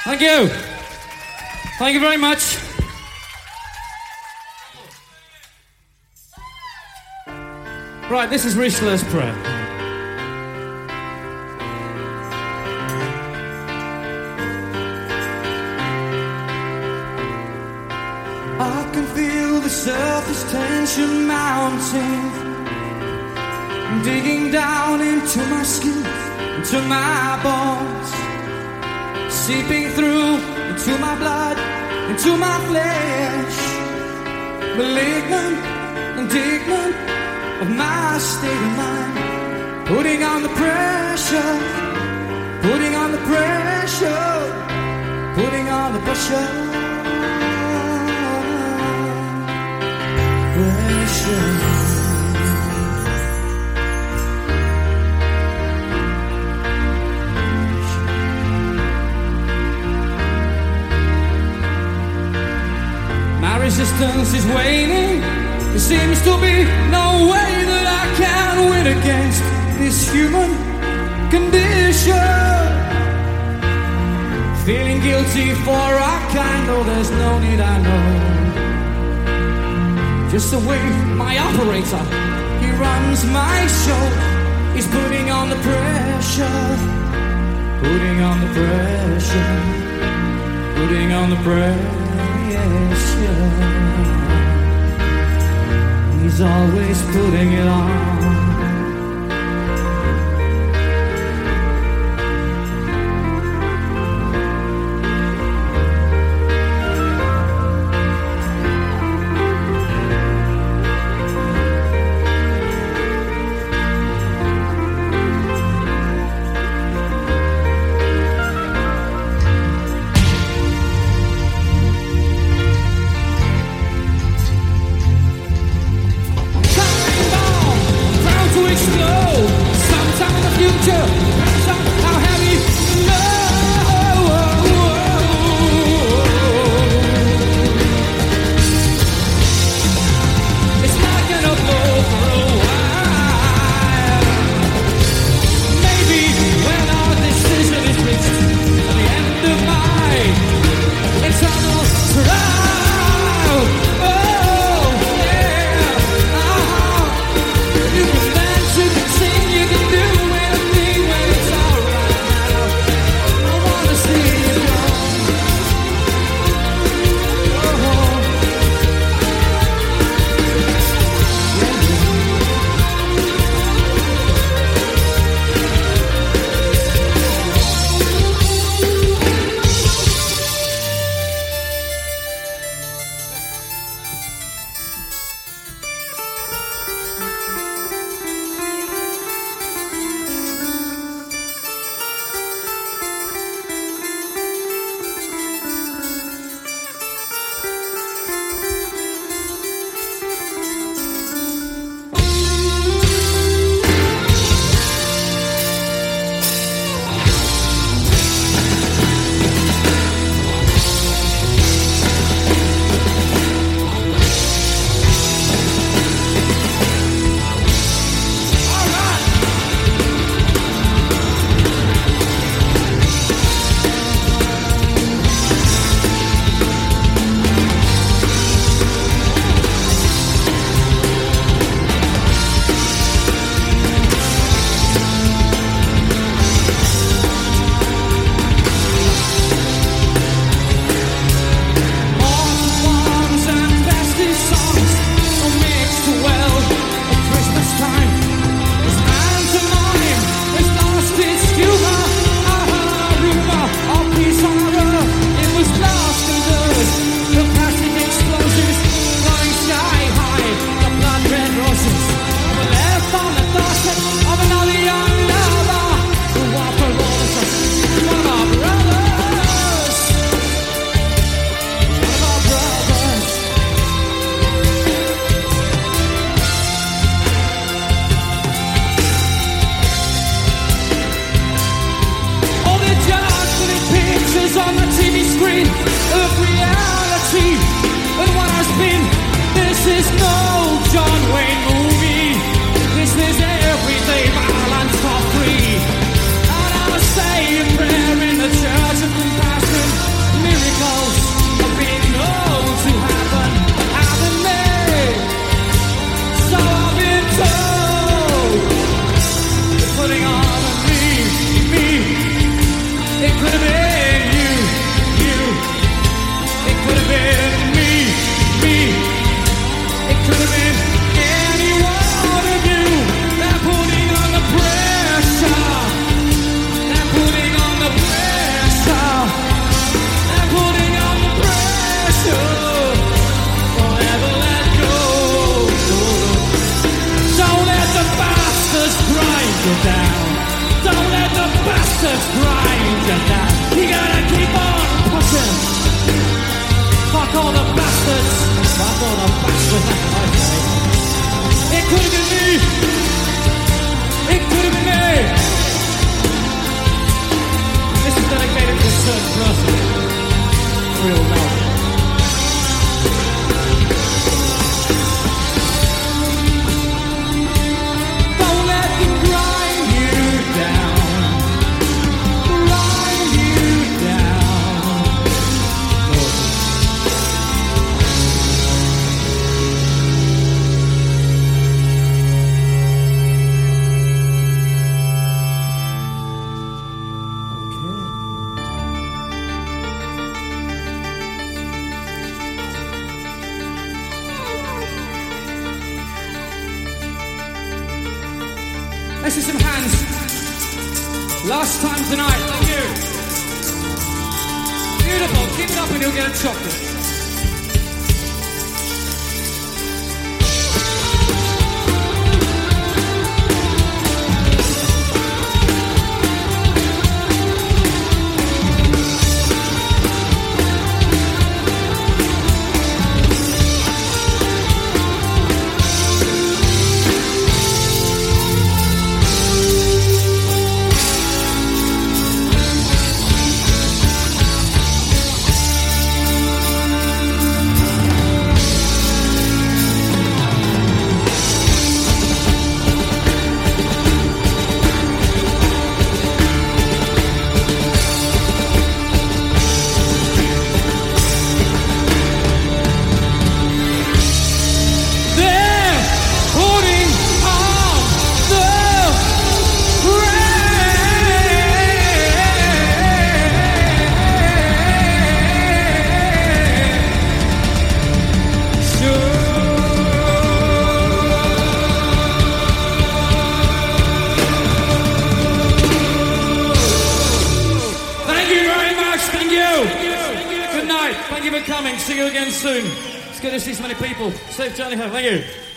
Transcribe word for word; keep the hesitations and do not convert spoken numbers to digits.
Thank you. Thank you very much. Right, this is Richelieu's Prayer. I can feel the surface tension mounting, digging down into my skin, into my bones, seeping through into my blood, into my flesh, malignant, indignant of my state of mind, putting on the pressure, putting on the pressure, putting on the pressure, pressure. My resistance is waning. There seems to be no way that I can win against this human condition. Feeling guilty for a kind, though there's no need, I know. Just the way my operator, he runs my show. He's putting on the pressure, putting on the pressure, putting on the pressure. He's always putting it on. Church of compassion. bastards grind you down. You gotta keep on pushing. Fuck all the bastards. Fuck all the bastards. That's what I say. It could have been me. It could have been me. This is dedicated to a certain person. Real love. Don't let them grind you down. Grind you down. Let's see some hands. Last time tonight. Thank you. Beautiful. Keep it up and you'll get a chocolate. Good night. Thank you for coming. See you again soon. It's good to see so many people. Safe journey home. Thank you.